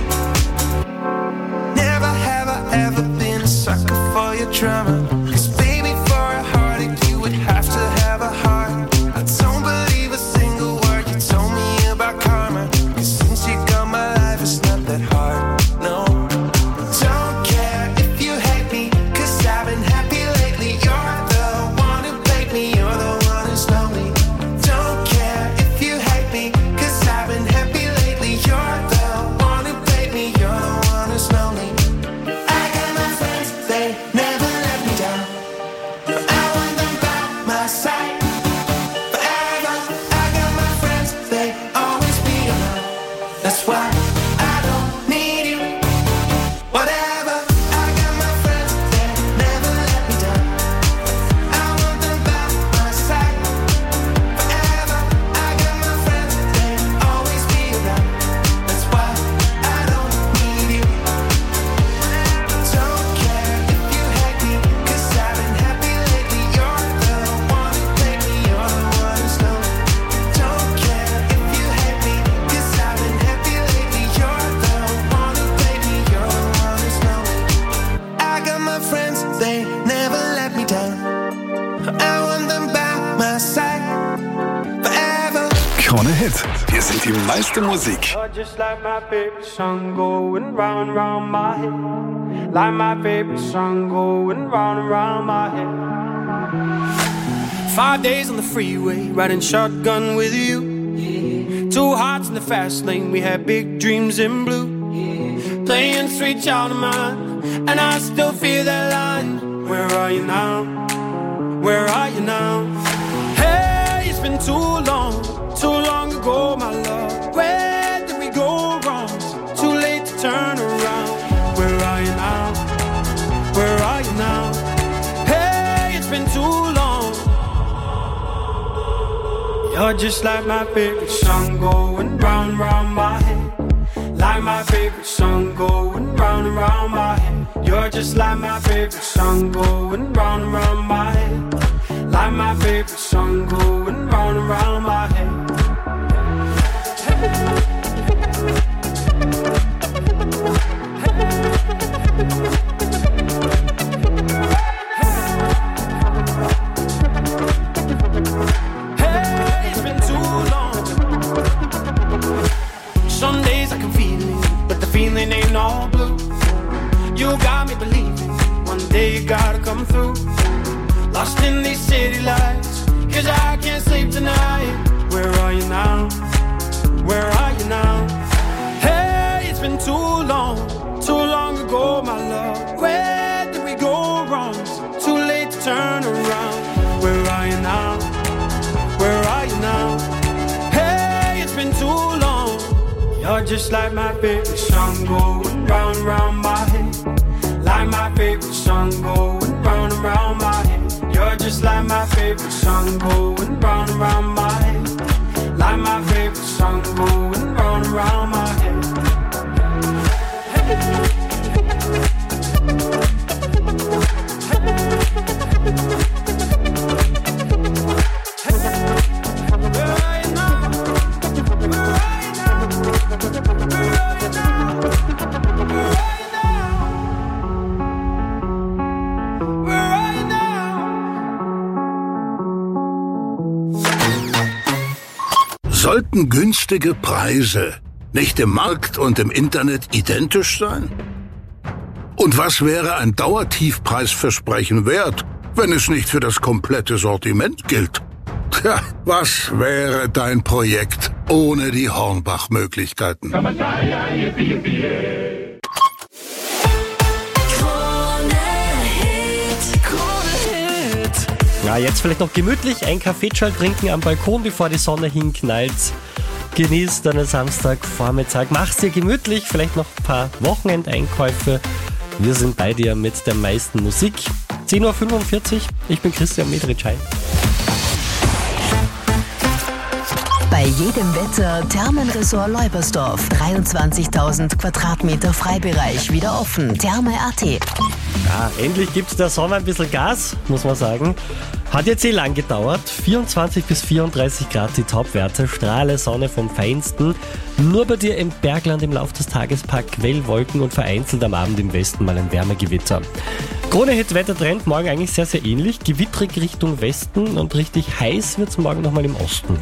S13: Never have I ever been a sucker for your drama. 'Cause baby, for a heartache you would have to have a heart. I don't believe a single word you told me about karma. 'Cause since you got my life it's not that hard, no. Don't care if you hate me, 'cause I've been happy lately. You're the one who played me, you're the one who's lonely. Don't care if you hate me, 'cause I've been happy lately. You're the one who played me, you're the one who's lonely. I got my friends, they never let me down. I want them by my side forever. I got my friends, they always be around. That's why I don't need you. Whatever. I got my friends, they never let me down. I want them by my side forever. I got my friends, they always be around. That's why I don't need you. Don't care if you hate me, 'cause I've been happy lately. You're the one who played me, you're the one who's lonely. Don't care if you hate me, 'cause I've been happy lately. You're the one who played me, you're the one who's lonely. I got my friends, they never let me down. I want them by my side forever.
S2: Krone Hit. Wir sind die meiste Musik.
S13: Just like my favorite song going round and round my head. Like my favorite song going round and round my head. Five days on the freeway, riding shotgun with you. Two hearts in the fast lane, we had big dreams in blue. Playing sweet child of mine, and I still feel that line. Where are you now? Where are you now? Hey, it's been too long, too long ago, my love. Where did we go wrong? Too late to turn around. Where are you now? Where are you now? Hey, it's been too long. You're just like my favorite song going round and round my head. Like my favorite song going round and round my head. You're just like my favorite song going round and round my head. Like my favorite song going round and round my head. Hey, it's been too long. Some days I can feel it, but the feeling ain't all blue. You got me believing one day you gotta come through. Lost in these city lights, 'cause I can't sleep tonight. Where are you now? Where are you now? Hey, it's been too long, too long ago, Oh my love, where did we go wrong? It's too late to turn around. Where are you now? Where are you now? Hey, it's been too long. You're just like my favorite song going round and round my head. Like my favorite song going round and round my head. You're just like my favorite song going round and round my head. Like my favorite song going round and round my head.
S8: Sollten günstige Preise nicht im Markt und im Internet identisch sein? Und was wäre ein Dauertiefpreisversprechen wert, wenn es nicht für das komplette Sortiment gilt? Tja, was wäre dein Projekt ohne die Hornbach-Möglichkeiten?
S16: Ja, jetzt vielleicht noch gemütlich ein Kaffeeschall trinken am Balkon, bevor die Sonne hinknallt. Genießt deinen Samstagvormittag, mach's dir gemütlich, vielleicht noch ein paar Wochenendeinkäufe. Wir sind bei dir mit der meisten Musik. zehn Uhr fünfundvierzig, ich bin Christian Medritschei.
S15: Bei jedem Wetter Thermenresort Leubersdorf. dreiundzwanzigtausend Quadratmeter Freibereich wieder offen. Therme punkt at.
S16: Ja, endlich gibt der Sommer ein bisschen Gas, muss man sagen. Hat jetzt eh lang gedauert. vierundzwanzig bis vierunddreißig Grad die Topwerte. Strahle Sonne vom Feinsten. Nur bei dir im Bergland im Lauf des Tages paar Quellwolken und vereinzelt am Abend im Westen mal ein Wärmegewitter. Krone-Hit-Wettertrend morgen eigentlich sehr, sehr ähnlich. Gewittrig Richtung Westen und richtig heiß wird's morgen nochmal im Osten.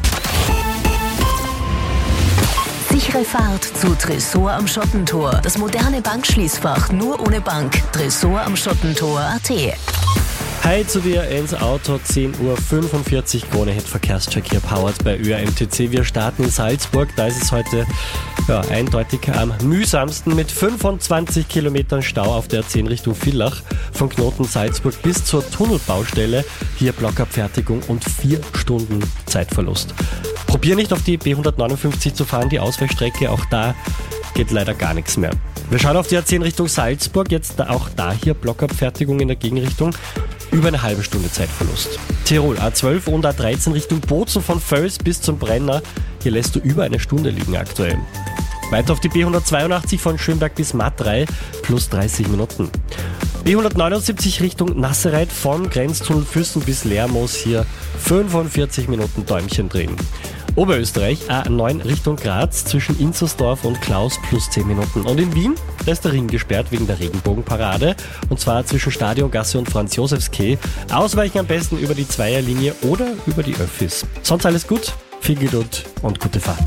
S15: Sichere Fahrt zu Tresor am Schottentor. Das moderne Bankschließfach nur ohne Bank. Tresor am Schottentor punkt at.
S16: Hi zu dir ins Auto, zehn Uhr fünfundvierzig, Krone-Hit Verkehrscheck hier, powered bei Ö R M T C. Wir starten in Salzburg, da ist es heute ja, eindeutig am mühsamsten mit fünfundzwanzig Kilometern Stau auf der A zehn Richtung Villach, von Knoten Salzburg bis zur Tunnelbaustelle. Hier Blockabfertigung und vier Stunden Zeitverlust. Probier nicht auf die B hundertneunundfünfzig zu fahren, die Ausweichstrecke, auch da geht leider gar nichts mehr. Wir schauen auf die A zehn Richtung Salzburg, jetzt auch da hier Blockabfertigung in der Gegenrichtung, über eine halbe Stunde Zeitverlust. Tirol A zwölf und A dreizehn Richtung Bozen von Völs bis zum Brenner, hier lässt du über eine Stunde liegen aktuell. Weiter auf die B hundertzweiundachtzig von Schönberg bis Matrei, plus dreißig Minuten. B hundertneunundsiebzig Richtung Nassereit von Grenztunnel Füssen bis Lermoos, hier fünfundvierzig Minuten Däumchen drehen. Oberösterreich A neun Richtung Graz zwischen Inzersdorf und Klaus plus zehn Minuten. Und in Wien, da ist der Ring gesperrt wegen der Regenbogenparade. Und zwar zwischen Stadiongasse und Franz-Josefs-Quai. Ausweichen am besten über die Zweierlinie oder über die Öffis. Sonst alles gut, viel Geduld und gute Fahrt.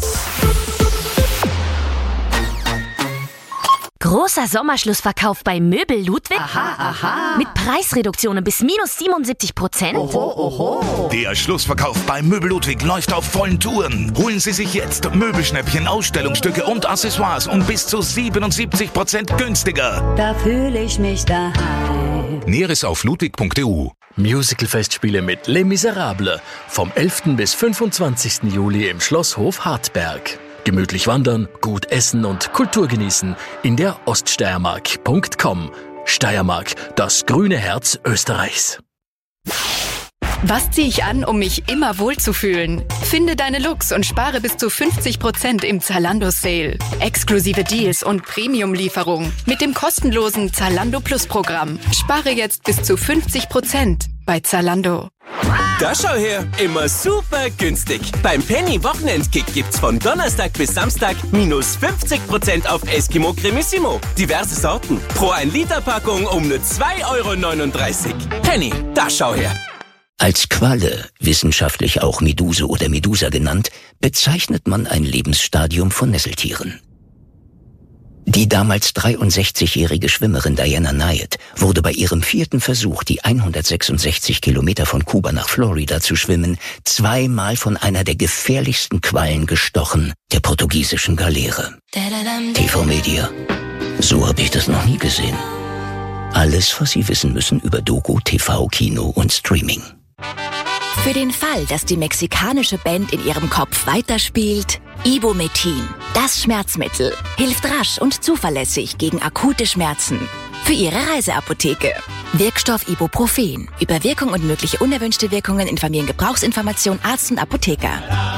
S18: Großer Sommerschlussverkauf bei Möbel Ludwig.
S22: Aha, aha.
S18: Mit Preisreduktionen bis minus siebenundsiebzig Prozent.
S22: Oho, oho.
S9: Der Schlussverkauf bei Möbel Ludwig läuft auf vollen Touren. Holen Sie sich jetzt Möbelschnäppchen, Ausstellungsstücke und Accessoires um bis zu siebenundsiebzig Prozent günstiger.
S22: Da fühle ich mich daheim.
S9: Näheres auf ludwig punkt e u.
S11: Musical-Festspiele mit Les Miserables vom elften bis fünfundzwanzigsten Juli im Schlosshof Hartberg. Gemütlich wandern, gut essen und Kultur genießen in der oststeiermark punkt com. Steiermark, das grüne Herz Österreichs.
S14: Was ziehe ich an, um mich immer wohlzufühlen? Finde deine Looks und spare bis zu fünfzig Prozent im Zalando-Sale. Exklusive Deals und Premium-Lieferung mit dem kostenlosen Zalando Plus-Programm. Spare jetzt bis zu fünfzig Prozent bei Zalando.
S25: Da schau her, immer super günstig. Beim Penny Wochenendkick gibt's von Donnerstag bis Samstag minus fünfzig Prozent auf Eskimo Cremissimo. Diverse Sorten. Pro ein Liter Packung um nur zwei Euro neununddreißig. Penny, da schau her.
S26: Als Qualle, wissenschaftlich auch Meduse oder Medusa genannt, bezeichnet man ein Lebensstadium von Nesseltieren. Die damals dreiundsechzigjährige Schwimmerin Diana Nayet wurde bei ihrem vierten Versuch, die hundertsechsundsechzig Kilometer von Kuba nach Florida zu schwimmen, zweimal von einer der gefährlichsten Quallen gestochen, der portugiesischen Galeere. T V Media. So habe ich das noch nie gesehen. Alles, was Sie wissen müssen über Doku, T V, Kino und Streaming.
S4: Für den Fall, dass die mexikanische Band in Ihrem Kopf weiterspielt, Ibumetin, das Schmerzmittel, hilft rasch und zuverlässig gegen akute Schmerzen. Für Ihre Reiseapotheke. Wirkstoff Ibuprofen. Über Wirkung und mögliche unerwünschte Wirkungen informieren Gebrauchsinformation Arzt und Apotheker.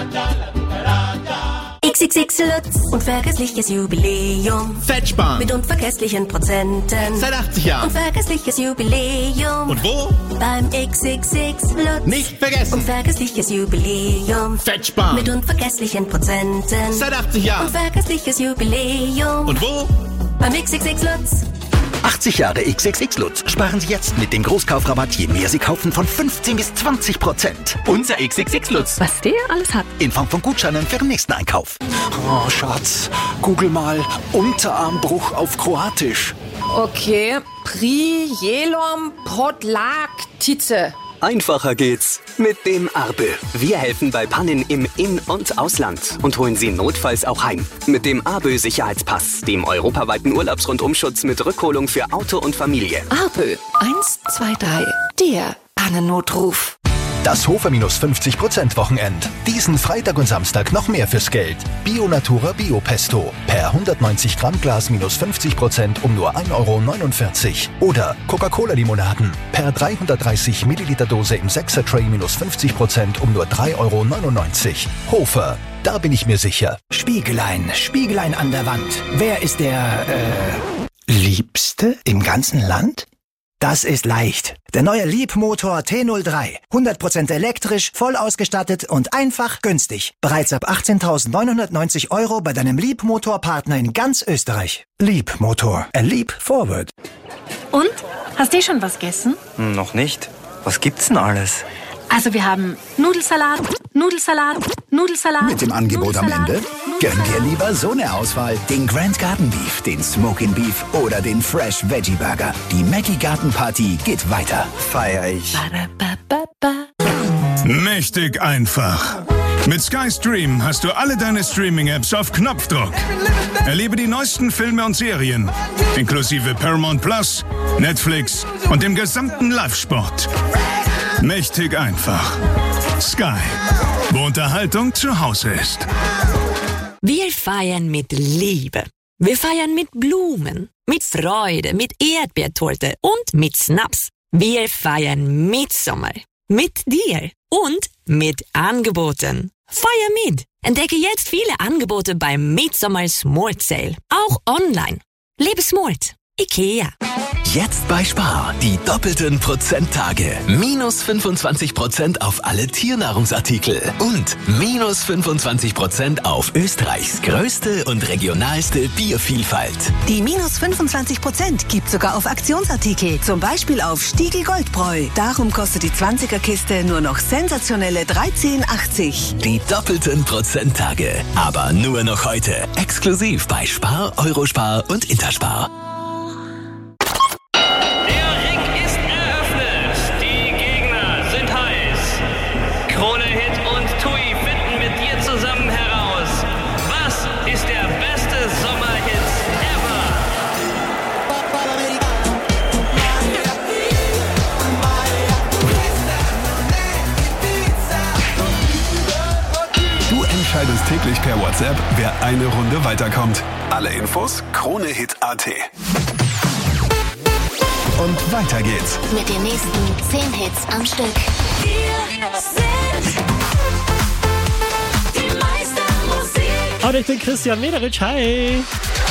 S17: X X X Lutz, unvergessliches Jubiläum.
S19: Fettsparen.
S17: Mit unvergesslichen Prozenten.
S19: Seit achtzig Jahren.
S17: Unvergessliches Jubiläum.
S19: Und wo?
S17: Beim X X X Lutz.
S19: Nicht vergessen.
S17: Unvergessliches Jubiläum.
S19: Fettsparen.
S17: Mit unvergesslichen Prozenten.
S19: Seit achtzig Jahren.
S17: Unvergessliches Jubiläum.
S19: Und wo?
S17: Beim X X X Lutz.
S20: achtzig Jahre X X X Lutz. Sparen Sie jetzt mit dem Großkaufrabatt, je mehr Sie kaufen, von fünfzehn bis zwanzig Prozent.
S19: Unser X X X Lutz.
S17: Was der alles hat.
S20: In Form von Gutscheinen für den nächsten Einkauf.
S21: Oh, Schatz, google mal Unterarmbruch auf Kroatisch.
S23: Okay, Prijelom Podlaktice.
S27: Einfacher geht's mit dem Arbe. Wir helfen bei Pannen im In- und Ausland und holen Sie notfalls auch heim. Mit dem Arbe Sicherheitspass, dem europaweiten Urlaubsrundumschutz mit Rückholung für Auto und Familie.
S4: Arbe eins zwei drei, der Pannennotruf.
S28: Das Hofer minus fünfzig Prozent Wochenend. Diesen Freitag und Samstag noch mehr fürs Geld. Bio Natura Bio Pesto. Per hundertneunzig Gramm Glas minus fünfzig Prozent um nur ein Euro neunundvierzig. Oder Coca-Cola Limonaden. Per dreihundertdreißig Milliliter Dose im sechser Tray minus fünfzig Prozent um nur drei Euro neunundneunzig. Hofer, da bin ich mir sicher.
S29: Spiegelein, Spiegelein an der Wand. Wer ist der, äh, Liebste im ganzen Land? Das ist leicht. Der neue Liebmotor T null drei. hundert Prozent elektrisch, voll ausgestattet und einfach günstig. Bereits ab achtzehntausendneunhundertneunzig Euro bei deinem Liebmotorpartner in ganz Österreich. Liebmotor. A leap forward.
S18: Und? Hast du schon was gegessen?
S30: Noch nicht. Was gibt's denn alles?
S18: Also wir haben Nudelsalat, Nudelsalat, Nudelsalat.
S29: Mit dem Angebot am Ende? Gönn dir lieber so eine Auswahl. Den Grand Garden Beef, den Smokin' Beef oder den Fresh Veggie Burger. Die Mackie Garten Party geht weiter. Feier ich.
S31: Mächtig einfach. Mit Sky Stream hast du alle deine Streaming-Apps auf Knopfdruck. Erlebe die neuesten Filme und Serien, inklusive Paramount Plus, Netflix und dem gesamten Live-Sport. Mächtig einfach. Sky, wo Unterhaltung zu Hause ist.
S32: Wir feiern mit Liebe. Wir feiern mit Blumen, mit Freude, mit Erdbeertorte und mit Snaps. Wir feiern Mitsommer. Mit dir und mit Angeboten. Feier mit. Entdecke jetzt viele Angebote beim Midsommer Smart Sale. Auch online. Lebe smart. IKEA.
S33: Jetzt bei Spar. Die doppelten Prozenttage. Minus fünfundzwanzig Prozent auf alle Tiernahrungsartikel. Und minus fünfundzwanzig Prozent auf Österreichs größte und regionalste Biervielfalt.
S15: Die minus fünfundzwanzig Prozent gibt sogar auf Aktionsartikel. Zum Beispiel auf Stiegl Goldbräu. Darum kostet die zwanziger-Kiste nur noch sensationelle dreizehn achtzig.
S33: Die doppelten Prozenttage. Aber nur noch heute. Exklusiv bei Spar, Eurospar und Interspar.
S2: Entscheidest täglich per WhatsApp, wer eine Runde weiterkommt. Alle Infos Kronehit Punkt at. Und weiter geht's.
S22: Mit den nächsten zehn Hits am Stück.
S10: Wir sind die Meistermusik.
S16: Und ich bin Christian Mederitsch. Hi.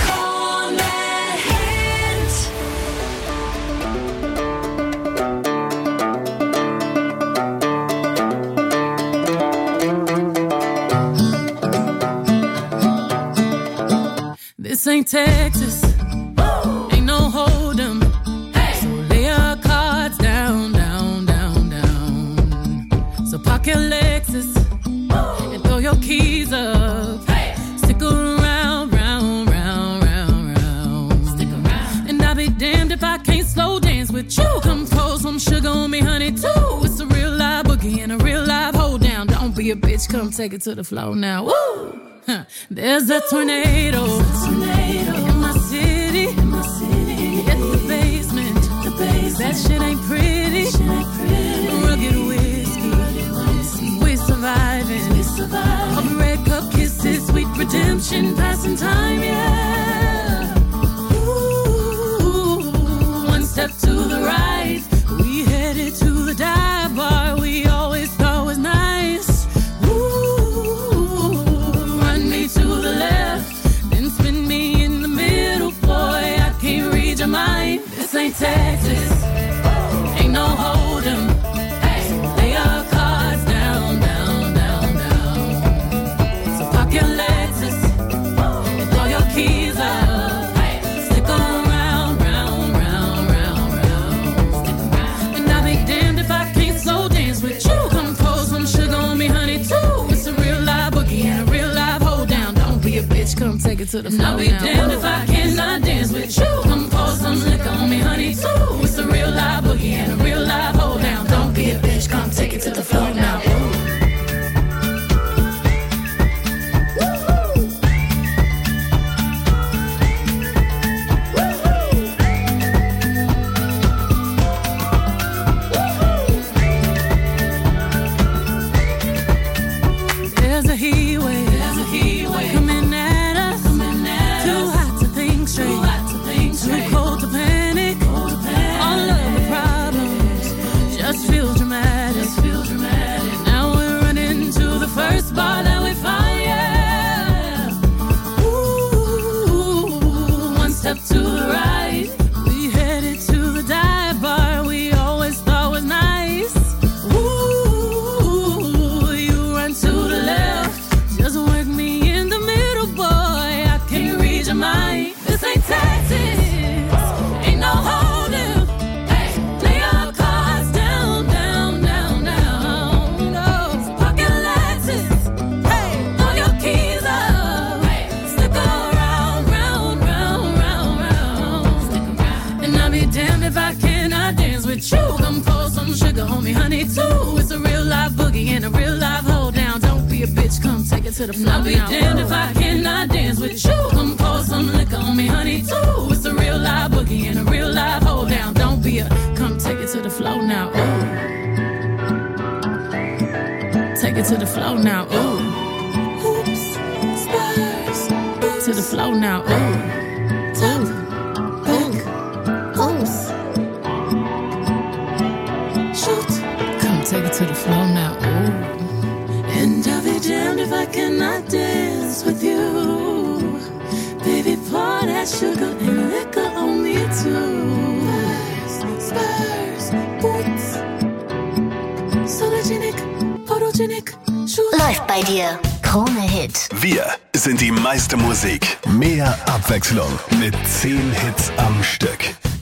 S34: This ain't Texas, ain't no hold'em. Hey. So lay your cards down, down, down, down. So park your Lexus and throw your keys up. Hey. Stick around, round, round, round, round. Stick around. And I'll be damned if I can't slow dance with you. Come pour some sugar on me, honey, too. It's a real live boogie and a real live hold down. Don't be a bitch, come take it to the floor now. Woo! Huh. There's a tornado, tornado in my city. mind. This ain't Texas. Ain't no hold'em. Lay your cards down, down, down, down. So park your Lexus and throw your keys up. Stick around, round, round, round, round. Stick around. And I'll be damned if I can't slow dance with you. Come pour some sugar on me, honey, too. It's a real live boogie and a real live hold down. Don't be a bitch, come take it to the floor. I'll be damned if I cannot dance with you. Come pour some liquor on me, honey, too. It's a real live boogie and a real live hold down. Don't be a bitch, come take it to the floor now. Ooh. There's a heat wave, there's a heat wave coming at us, coming at too us. Hot to think straight, too hot to think straight, too cold to panic. Cold to panic. All of the problems just feel dramatic, just feel dramatic. Now we're running to the first bar that we find. Yeah. Ooh, one step to the right, we headed to the dive bar we always thought was nice. Ooh, you run to the left, just work me in the middle, boy. I can't read your mind. This ain't Texas, ain't no hold'em. Lay your cards down, down, down, down. No, so park your Lexus, hey, throw your keys up. Stick around, round, round, round, round. Stick around. And I'll be damned if I cannot dance with you. Come pour some sugar on me, honey, too. It's a real live boogie and a real live hold down. Don't be a bitch, come take it to the floor. I'll be damned if I cannot dance with you. Come pour some liquor on me, honey, too. It's a real live boogie and a real live hold down. Don't be a, come take it to the floor now. Ooh. Take it to the floor now. Ooh. Hoops, spurs, to the floor now. Ooh. Top, back, hoops. Shoot, come take it to the floor now. Ooh. And I'll be damned if I cannot dance with you. Baby, pour that sugar and liquor on me too. Spurs, boots, Sologenic, Photogenic, Shoot.
S1: Läuft bei dir. Krone Hit.
S2: Wir sind die meiste Musik. Mehr Abwechslung mit zehn Hits am Stück.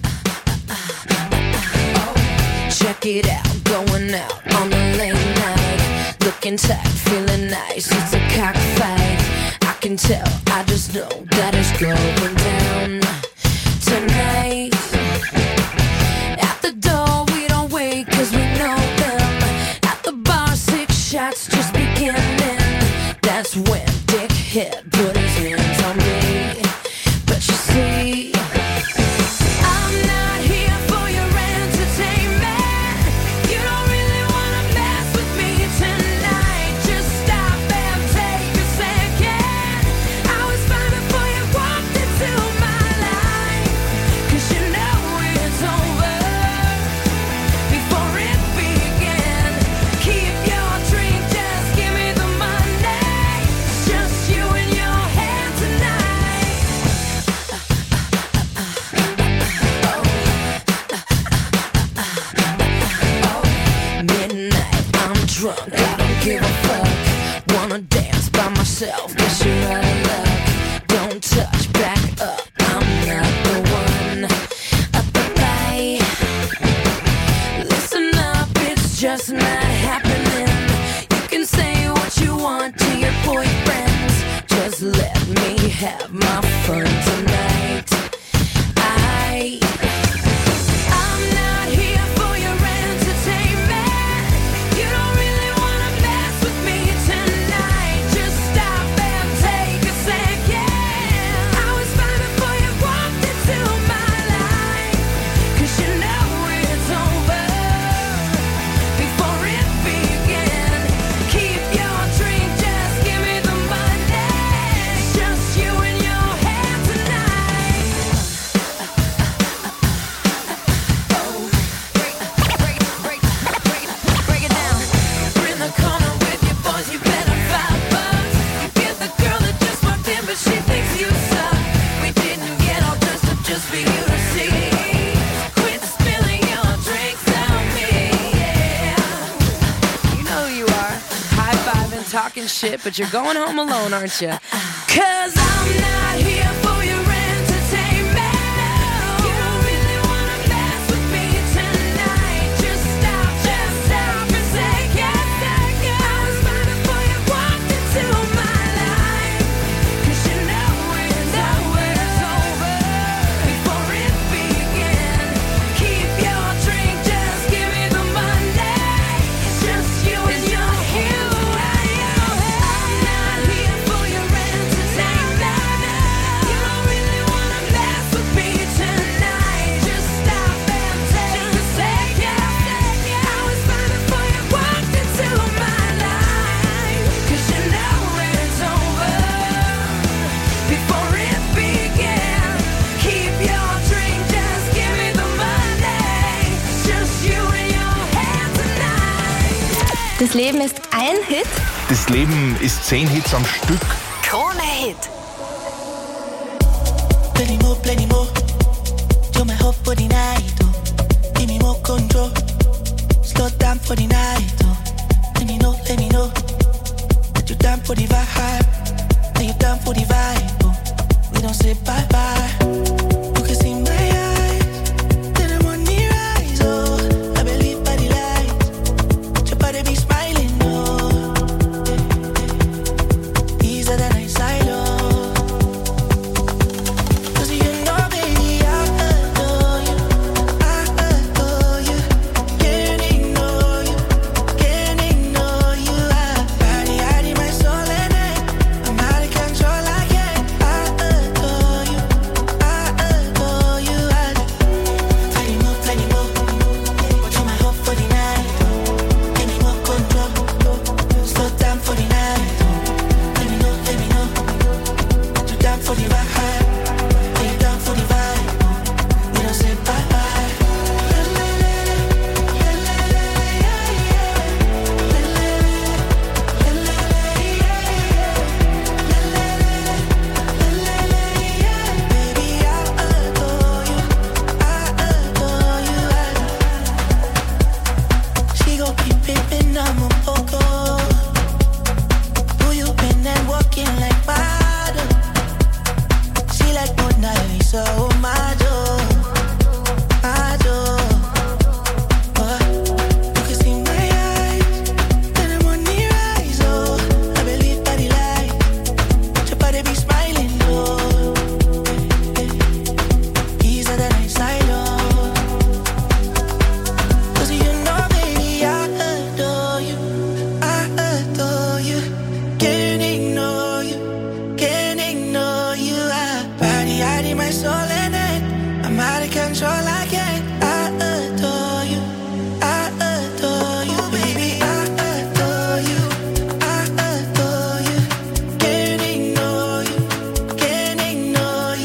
S10: Check it out, going out on a late night. Looking tight, feeling nice, it's a cockfight. I can tell, I just know that it's going down tonight. At the door, we don't wait cause we know them. At the bar, six shots just beginning. That's when Dickhead put his hands on me. But you see, I'm not here for your entertainment. You don't really wanna mess with me tonight. Just stop and take a second. I was fine before you walked into my life. Cause you know it's over before it began. Keep your drink, just give me the money. It's just you and your hand tonight. Midnight, I'm drunk, I don't give a fuck. Wanna dance by myself, guess you're out of luck. Don't touch, back up, I'm not the one. Up the bay. Listen up, it's just not happening. You can say what you want to your boyfriends. Just let me have my fun tonight. I I'm not here for your entertainment. You don't really wanna mess with me tonight. Just stop and take a second. I was fine before you walked into my life. Cause you know it's over before
S23: shit, but you're going home alone, aren't you? Cause I'm not here for your entertainment. You don't really wanna mess with me tonight. Just stop, just stop a second. I was fine before you walked into my life. Cause you know it's over, it's over before it began. Keep your drink, just give me the Monday. It's just you and your hero. I'm not here for your entertainment. You don't really wanna mess with me tonight. Just stop and take a second. I was fine before you walked into my life. Cause you know it's over before it began. Keep your drink, just give me the Monday. It's just you and your head tonight.
S3: Das Leben ist ein Hit.
S5: Das Leben ist zehn Hits am Stück.
S3: Krone Hit.
S6: Plenty more, plenty more. You're my hope for the night.